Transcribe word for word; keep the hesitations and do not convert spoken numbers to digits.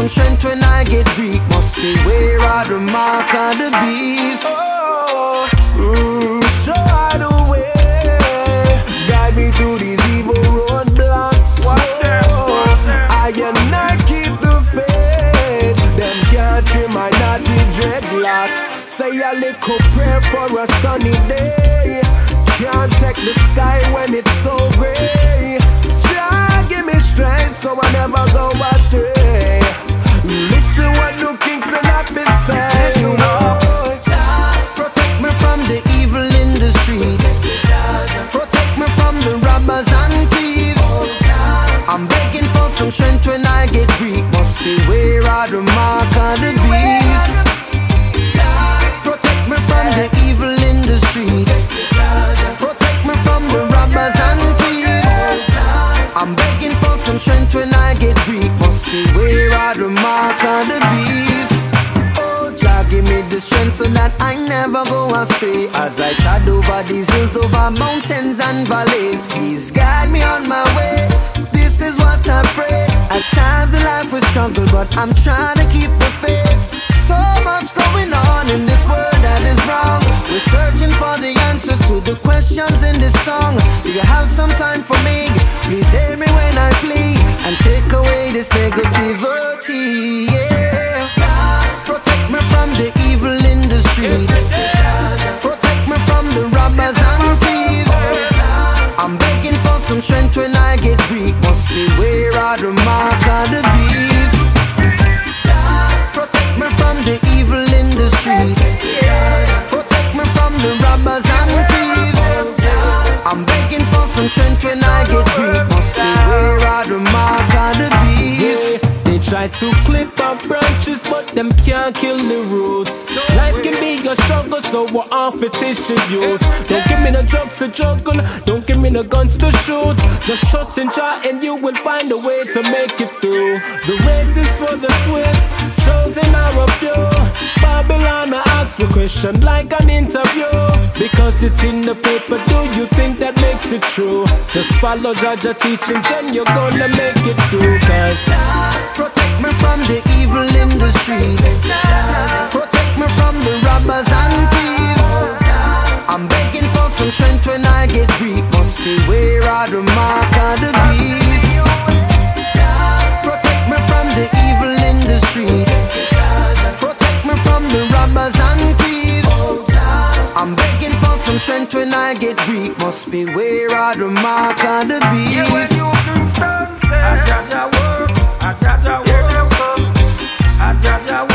some strength when I get weak. Must be where I the mark of the beast. Oh, mm, show I the way. Guide me through these evil roadblocks. Watch them, watch them. I and I keep the faith. Them can't trim my naughty dreadlocks. Say a little prayer for a sunny day. Can't take the sky when it's so gray. Jah give me strength so I never go astray. Listen what the kings and officers say. Oh, Jah, protect me from the evil in the streets. Protect me from the robbers and thieves. I'm begging for some strength when I get weak. Must be where I the mark of the beast. Protect me from the evil in the streets. Protect me from the robbers and thieves. I'm begging for some strength when I get weak. Must be where I the mark of the beast. Oh, Jah, give me the strength so that I never go astray. As I trod over these hills, over mountains and valleys, please guide me on my way. This is what I pray. At times in life we struggle, but I'm trying to keep the faith. So much going on in this world that is wrong. We're searching for the answers to the questions in this song. Do you have some time for me? Please hear me when I plead and take away this negativity. Yeah. Protect me from the evil in the streets. Protect me from the robbers and thieves. I'm begging for some strength when I get weak. Must be where I the mark of the beast. Protect me from the evil in the streets. Protect me from the robbers and thieves. I'm begging for some strength when I get weak. Must be where I the mark of the beast. Yeah, they try to clip our branches, but them can't kill the roots. Life can be a struggle, so we're off it is to use. Don't give me no drugs to juggle, don't give me no guns to shoot. Just trust in Jah and you will find a way to make it through. The race is for the swift, chosen are a few. Babylon asks the question like an interview. Because it's in the paper, do you think that makes it true? Just follow Jah teachings and you're gonna make it through. Cause protect me from the evil in the streets. Protect me from the robbers and thieves. I'm begging for some strength when I get weak. Must be where I the mark of the beast. Protect me from the evil in the streets. Protect me from the robbers and thieves. I'm begging for some strength when I get weak. Must be where I the mark of the beast. I judge our work, I judge our work, I judge our work.